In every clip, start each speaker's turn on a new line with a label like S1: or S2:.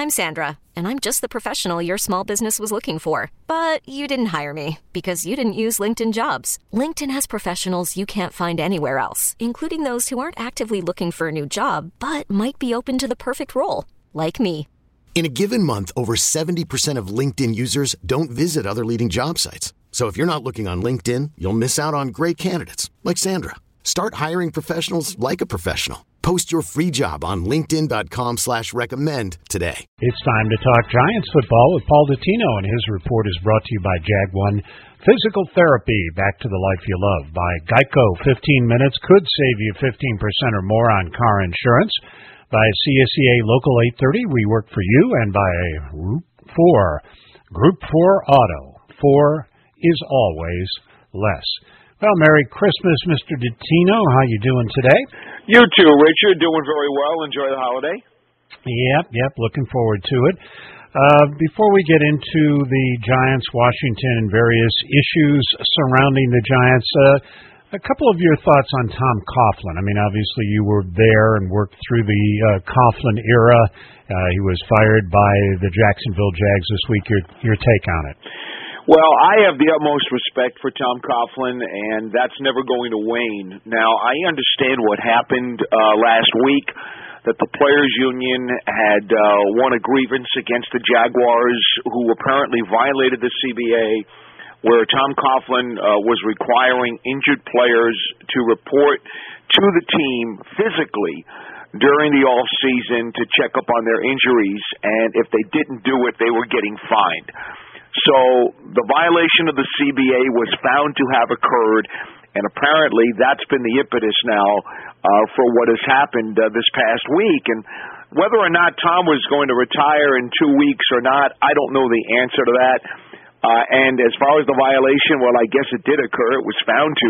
S1: I'm Sandra, and I'm just the professional your small business was looking for. But you didn't hire me because you didn't use LinkedIn Jobs. LinkedIn has professionals you can't find anywhere else, including those who aren't actively looking for a new job, but might be open to the perfect role, like me.
S2: In a given month, over 70% of LinkedIn users don't visit other leading job sites. So if you're not looking on LinkedIn, you'll miss out on great candidates like Sandra. Start hiring professionals like a professional. Post your free job on linkedin.com/recommend today.
S3: It's time to talk Giants football with Paul Dottino, and his report is brought to you by Jag One Physical Therapy. Back to the life you love by Geico. 15 minutes could save you 15% or more on car insurance. By CSEA Local 830, we work for you, and by Group 4 Auto. 4 is always less. Well, Merry Christmas, Mr. Dottino. How you doing today?
S4: You too, Richard. Doing very well. Enjoy the holiday.
S3: Yep. Looking forward to it. Before we get into the Giants, Washington, and various issues surrounding the Giants, a couple of your thoughts on Tom Coughlin. I mean, obviously you were there and worked through the Coughlin era. He was fired by the Jacksonville Jags this week. Your take on it?
S4: Well, I have the utmost respect for Tom Coughlin, and that's never going to wane. Now, I understand what happened last week, that the Players Union had won a grievance against the Jaguars, who apparently violated the CBA, where Tom Coughlin was requiring injured players to report to the team physically during the off-season to check up on their injuries, and if they didn't do it, they were getting fined. So the violation of the CBA was found to have occurred, and apparently that's been the impetus now for what has happened this past week. And whether or not Tom was going to retire in 2 weeks or not, I don't know the answer to that. And as far as the violation, well, I guess it did occur. It was found to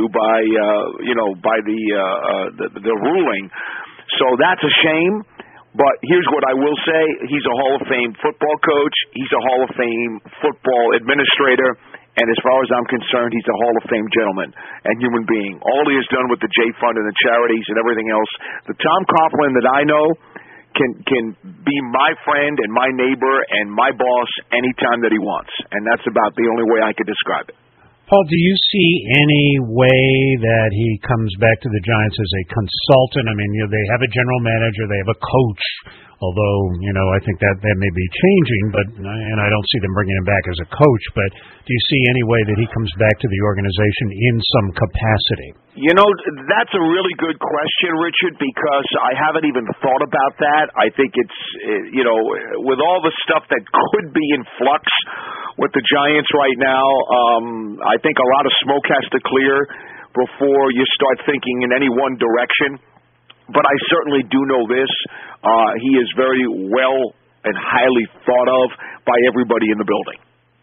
S4: by the ruling. So that's a shame. But here's what I will say. He's a Hall of Fame football coach. He's a Hall of Fame football administrator. And as far as I'm concerned, he's a Hall of Fame gentleman and human being. All he has done with the J Fund and the charities and everything else, the Tom Coughlin that I know can be my friend and my neighbor and my boss anytime that he wants. And that's about the only way I could describe it.
S3: Paul, do you see any way that he comes back to the Giants as a consultant? I mean, they have a general manager, they have a coach, although, I think that may be changing, and I don't see them bringing him back as a coach, but do you see any way that he comes back to the organization in some capacity?
S4: That's a really good question, Richard, because I haven't even thought about that. I think it's, with all the stuff that could be in flux with the Giants right now, I think a lot of smoke has to clear before you start thinking in any one direction. But I certainly do know this. He is very well and highly thought of by everybody in the building.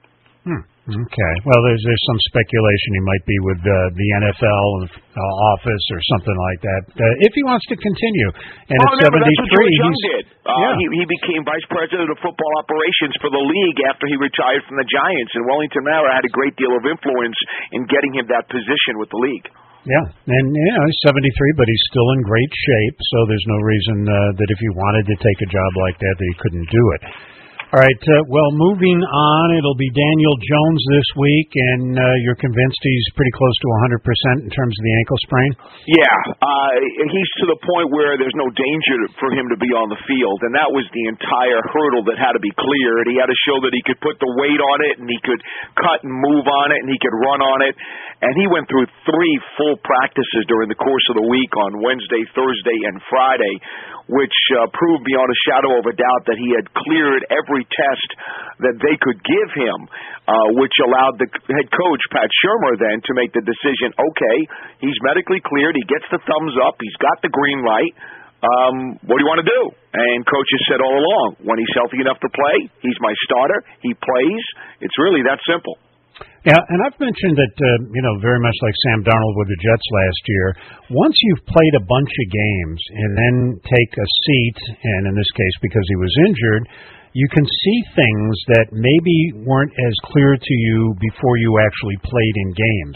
S3: Okay. Well, there's some speculation he might be with the NFL office or something like that. If he wants to continue. And at 73,
S4: that's what George Young did. He became vice president of football operations for the league after he retired from the Giants. And Wellington Mara had a great deal of influence in getting him that position with the league.
S3: Yeah, and he's 73, but he's still in great shape, so there's no reason that if he wanted to take a job like that he couldn't do it. All right, well, moving on, it'll be Daniel Jones this week, and you're convinced he's pretty close to 100% in terms of the ankle sprain?
S4: Yeah, he's to the point where there's no danger for him to be on the field, and that was the entire hurdle that had to be cleared. He had to show that he could put the weight on it, and he could cut and move on it, and he could run on it, and he went through 3 full practices during the course of the week on Wednesday, Thursday, and Friday, which proved beyond a shadow of a doubt that he had cleared every test that they could give him, which allowed the head coach, Pat Shurmur, then to make the decision, okay, he's medically cleared, he gets the thumbs up, he's got the green light, what do you want to do? And Coach has said all along, when he's healthy enough to play, he's my starter, he plays. It's really that simple.
S3: Yeah, and I've mentioned that, very much like Sam Darnold with the Jets last year, once you've played a bunch of games and then take a seat, and in this case because he was injured, you can see things that maybe weren't as clear to you before you actually played in games.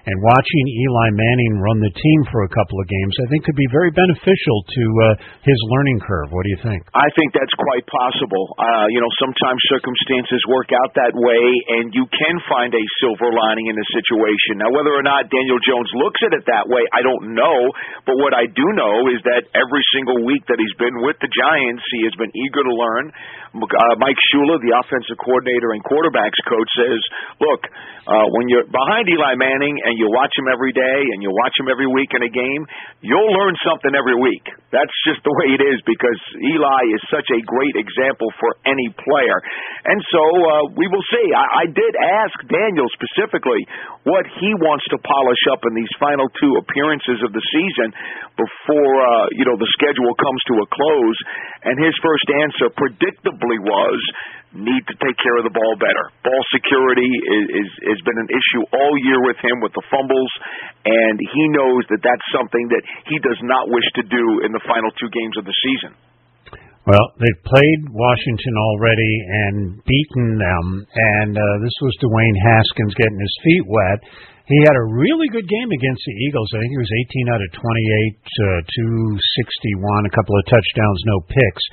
S3: And watching Eli Manning run the team for a couple of games, I think, could be very beneficial to his learning curve. What do you think?
S4: I think that's quite possible. Sometimes circumstances work out that way, and you can find a silver lining in a situation. Now, whether or not Daniel Jones looks at it that way, I don't know. But what I do know is that every single week that he's been with the Giants, he has been eager to learn. Mike Shula, the offensive coordinator and quarterbacks coach, says, look, when you're behind Eli Manning and you watch him every day and you watch him every week in a game, you'll learn something every week. That's just the way it is, because Eli is such a great example for any player. And so we will see. I did ask Daniel specifically what he wants to polish up in these final two appearances of the season before the schedule comes to a close. And his first answer predictably was, need to take care of the ball better. Ball security has been an issue all year with him, with the fumbles, and he knows that that's something that he does not wish to do in the final two games of the season.
S3: Well, they've played Washington already and beaten them, and this was Dwayne Haskins getting his feet wet. He had a really good game against the Eagles. I think he was 18 out of 28, 261, a couple of touchdowns, no picks.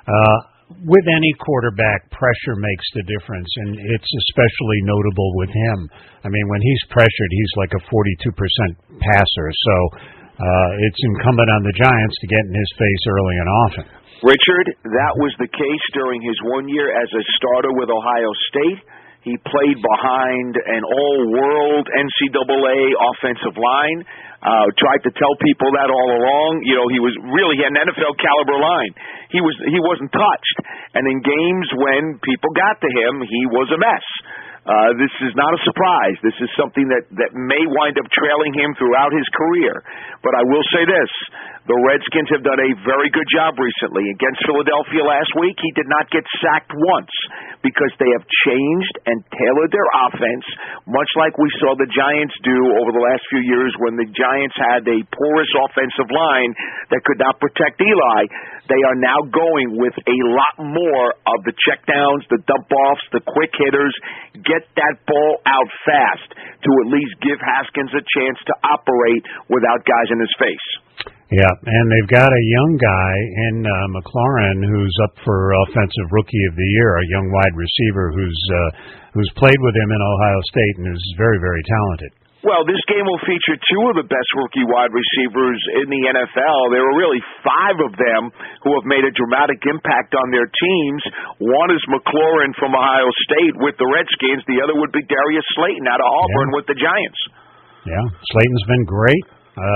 S3: With any quarterback, pressure makes the difference, and it's especially notable with him. I mean, when he's pressured, he's like a 42% passer, so it's incumbent on the Giants to get in his face early and often.
S4: Richard, that was the case during his 1 year as a starter with Ohio State. He played behind an all-world NCAA offensive line. Tried to tell people that all along. He had an NFL caliber line. He wasn't touched. And in games when people got to him, he was a mess. This is not a surprise. This is something that may wind up trailing him throughout his career. But I will say this. The Redskins have done a very good job recently. Against Philadelphia last week, he did not get sacked once because they have changed and tailored their offense, much like we saw the Giants do over the last few years when the Giants had a porous offensive line that could not protect Eli. They are now going with a lot more of the checkdowns, the dump-offs, the quick hitters. Get that ball out fast to at least give Haskins a chance to operate without guys in his face.
S3: Yeah, and they've got a young guy in McLaurin who's up for Offensive Rookie of the Year, a young wide receiver who's played with him in Ohio State and is very, very talented.
S4: Well, this game will feature two of the best rookie wide receivers in the NFL. There are really five of them who have made a dramatic impact on their teams. One is McLaurin from Ohio State with the Redskins. The other would be Darius Slayton out of Auburn with the Giants.
S3: Yeah, Slayton's been great.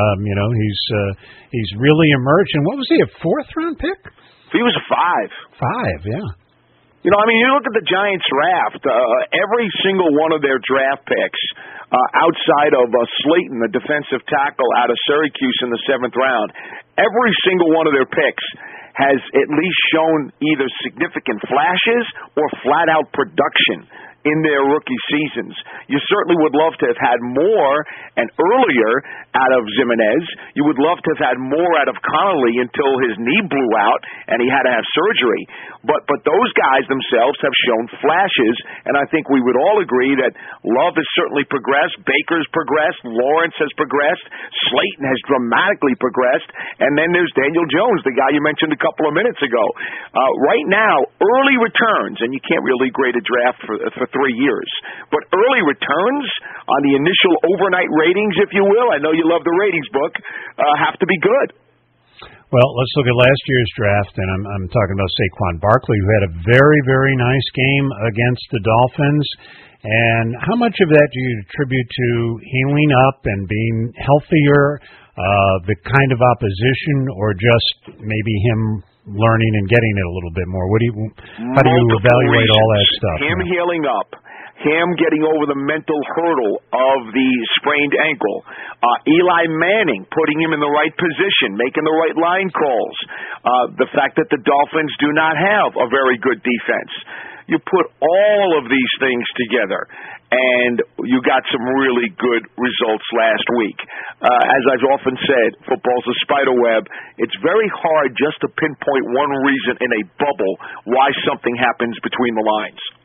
S3: He's really emerged. And what was he, a fourth-round pick?
S4: He was five.
S3: Yeah.
S4: You look at the Giants draft, every single one of their draft picks, outside of Slayton, the defensive tackle out of Syracuse in the 7th round, every single one of their picks has at least shown either significant flashes or flat-out production in their rookie seasons. You certainly would love to have had more and earlier out of Jimenez. You would love to have had more out of Connolly until his knee blew out and he had to have surgery. But those guys themselves have shown flashes, and I think we would all agree that Love has certainly progressed, Baker's progressed, Lawrence has progressed, Slayton has dramatically progressed, and then there's Daniel Jones, the guy you mentioned a couple of minutes ago. Right now, early returns, and you can't really grade a draft for 3 years, but early returns on the initial overnight ratings, if you will, I know you love the ratings book, have to be good.
S3: Well, let's look at last year's draft, and I'm talking about Saquon Barkley, who had a very, very nice game against the Dolphins. And how much of that do you attribute to healing up and being healthier, the kind of opposition, or just maybe him learning and getting it a little bit more? How do you evaluate all that stuff?
S4: Him healing up, him getting over the mental hurdle of the sprained ankle, Eli Manning putting him in the right position, making the right line calls, the fact that the Dolphins do not have a very good defense. You put all of these things together, and you got some really good results last week. As I've often said, football's a spider web. It's very hard just to pinpoint one reason in a bubble why something happens between the lines.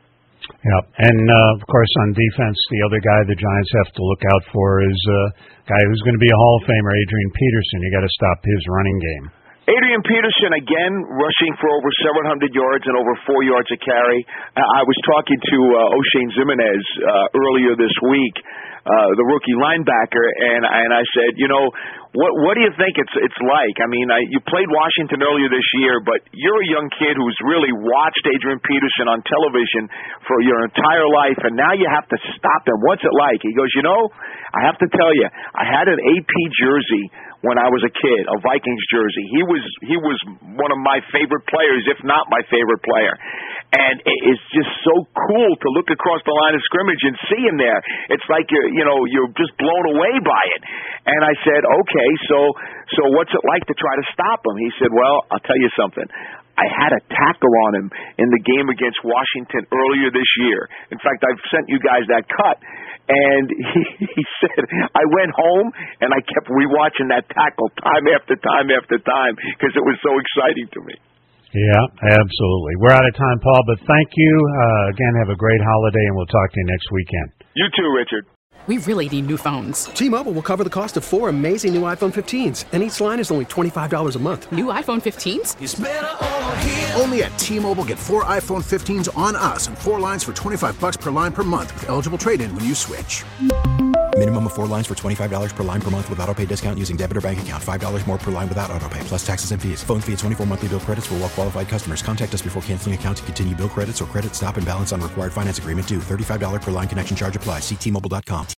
S3: Yep. And, of course, on defense, the other guy the Giants have to look out for is a guy who's going to be a Hall of Famer, Adrian Peterson. You got to stop his running game.
S4: Adrian Peterson, again, rushing for over 700 yards and over 4 yards a carry. I was talking to O'Shane Zimenez earlier this week, the rookie linebacker, and I said, what do you think it's like? I mean, you played Washington earlier this year, but you're a young kid who's really watched Adrian Peterson on television for your entire life, and now you have to stop him. What's it like? He goes, I have to tell you, I had an AP jersey when I was a kid, a Vikings jersey. He was one of my favorite players, if not my favorite player. And it's just so cool to look across the line of scrimmage and see him there. It's like you're just blown away by it. And I said, okay, so what's it like to try to stop him? He said, well, I'll tell you something. I had a tackle on him in the game against Washington earlier this year. In fact, I've sent you guys that cut. And he said, I went home and I kept rewatching that tackle time after time after time because it was so exciting to me.
S3: Yeah, absolutely. We're out of time, Paul, but thank you. Again, have a great holiday, and we'll talk to you next weekend.
S4: You too, Richard.
S5: We really need new phones.
S6: T-Mobile will cover the cost of 4 amazing new iPhone 15s, and each line is only $25 a month.
S5: New iPhone 15s?
S7: It's better over here. Only at T-Mobile, get 4 iPhone 15s on us and 4 lines for $25 per line per month with eligible trade-in when you switch.
S8: Minimum of 4 lines for $25 per line per month with autopay discount using debit or bank account. $5 more per line without autopay, plus taxes and fees. Phone fee at 24 monthly bill credits for well-qualified customers. Contact us before canceling account to continue bill credits or credit stop and balance on required finance agreement due. $35 per line connection charge applies. See T-Mobile.com.